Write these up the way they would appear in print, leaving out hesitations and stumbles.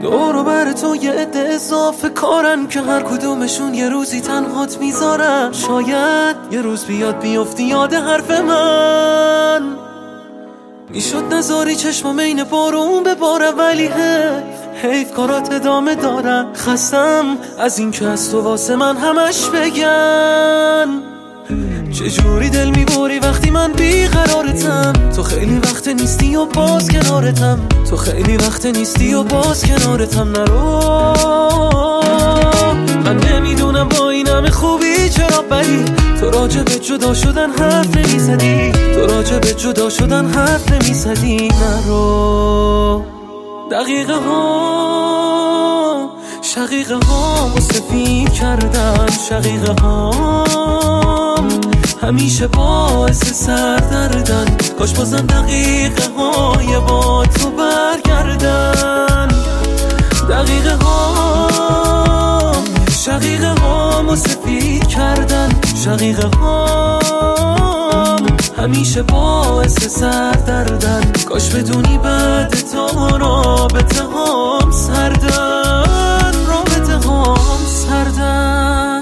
دور و بر تو یه عده اضافه کارن که هر کدومشون یه روزی تنهات میذارن. شاید یه روز بیاد بیفتی یاد حرف من، میشد نذاری چشمم این بارون بباره، ولی حیف کارات ادامه دارن. خستم از این که از تو واسه من همش بگن. چجوری دل میبری وقتی من بیقرارتم؟ تو خیلی وقت نیستی و باز کنارتم، تو خیلی وقت نیستی و باز کنارتم. نرو، من نمیدونم با این همه خوبی چرا ولی تو راجع به جدا شدن حرف نمیزدی، تو راجع به جدا شدن حرف نمیزدی. نرو، شقیقه ها سفید کردن، شقیقه ها همیشه باعث سردردن. کاش بازم دقیقه های با تو برگردن. دقیقه ها شقیقه ها سفید کردن، شقیقه ها همیشه باعث سردردن. کاش بدونی بعد تو رابطه هام سردن، رابطه هام سردن.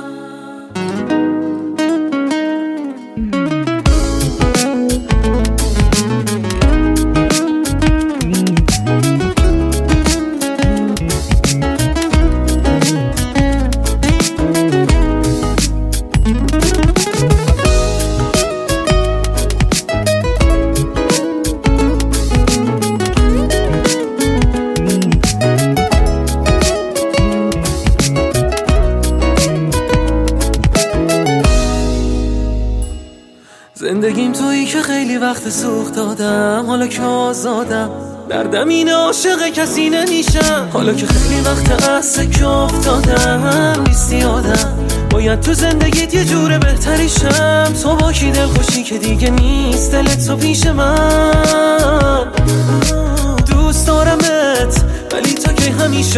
زندگیم تویی که خیلی وقت سوخت دادم، حالا که آزادم دردم این عاشق کسی نمیشم. حالا که خیلی وقت از سکه افتادم نیستی آدم، باید تو زندگیت یه جور بهتریشم. تو با کی دل خوشی که دیگه نیست دلت تو پیش من. دوست دارمت ولی تا که همیشه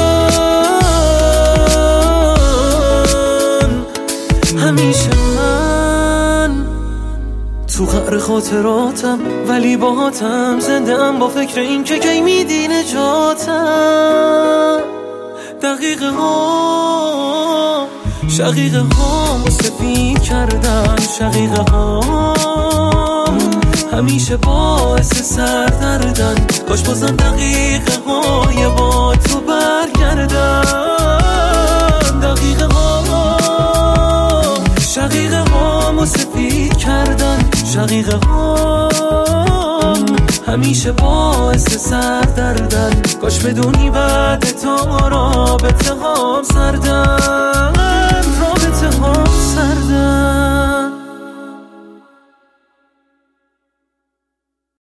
همیشه من تو قعر خاطراتم، ولی باهاتم زنده ام با فکر این که کی میدی نجاتم. دقیقه ها شقیقه ها سفید کردن، شقیقه ها همیشه باعث سردردن. کاش بازم دقیقه های با تو برگردن. دقیقه ها شقیقه ها سفید کردن، شقیقه ها همیشه باعث سردردن. کاش بدونی بعد تو رابطه هام سردن.